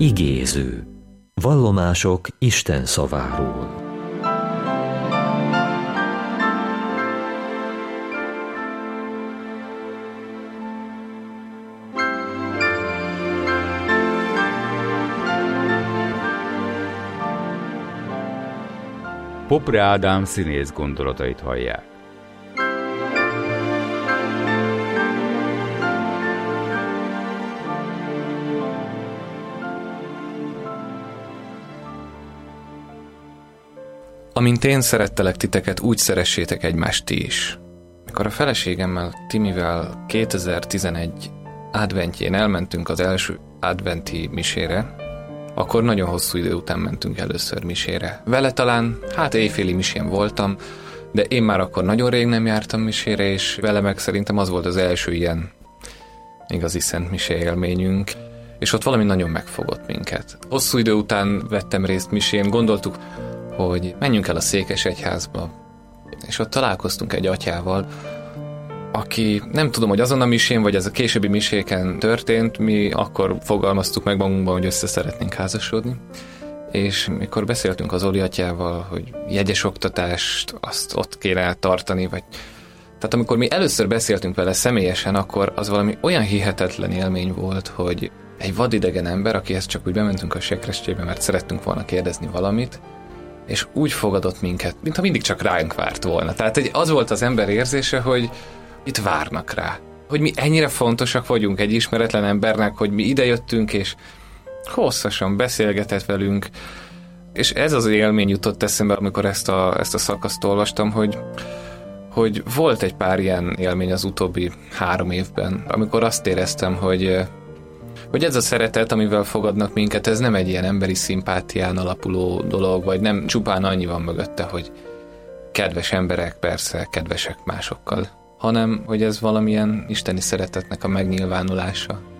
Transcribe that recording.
Igéző. Vallomások Isten szaváról. Popre Ádám színész gondolatait hallják. Amint én szerettelek titeket, úgy szeressétek egymást ti is. Mikor a feleségemmel, Timivel 2011 adventjén elmentünk az első adventi misére, akkor nagyon hosszú idő után mentünk először misére. Vele talán, éjféli misén voltam, de én már akkor nagyon rég nem jártam misére, és vele meg szerintem az volt az első ilyen igazi szent misé élményünk, és ott valami nagyon megfogott minket. Hosszú idő után vettem részt misén, gondoltuk, hogy menjünk el a Székesegyházba, és ott találkoztunk egy atyával, aki nem tudom, hogy azon a misén, vagy ez a későbbi miséken történt, mi akkor fogalmaztuk meg magunkban, hogy össze szeretnénk házasodni, és mikor beszéltünk az Oli atyával, hogy jegyes oktatást, azt ott kéne tartani, vagy... Tehát amikor mi először beszéltünk vele személyesen, akkor az valami olyan hihetetlen élmény volt, hogy egy vadidegen ember, akihez csak úgy bementünk a sekrestjébe, mert szerettünk volna kérdezni valamit, és úgy fogadott minket, mintha mindig csak ránk várt volna. Tehát az volt az ember érzése, hogy itt várnak rá. Hogy mi ennyire fontosak vagyunk egy ismeretlen embernek, hogy mi idejöttünk, és hosszasan beszélgetett velünk. És ez az élmény jutott eszembe, amikor ezt a szakaszt olvastam, hogy volt egy pár ilyen élmény az utóbbi 3 évben, amikor azt éreztem, hogy ez a szeretet, amivel fogadnak minket, ez nem egy ilyen emberi szimpátián alapuló dolog, vagy nem csupán annyi van mögötte, hogy kedves emberek, persze kedvesek másokkal, hanem hogy ez valamilyen isteni szeretetnek a megnyilvánulása.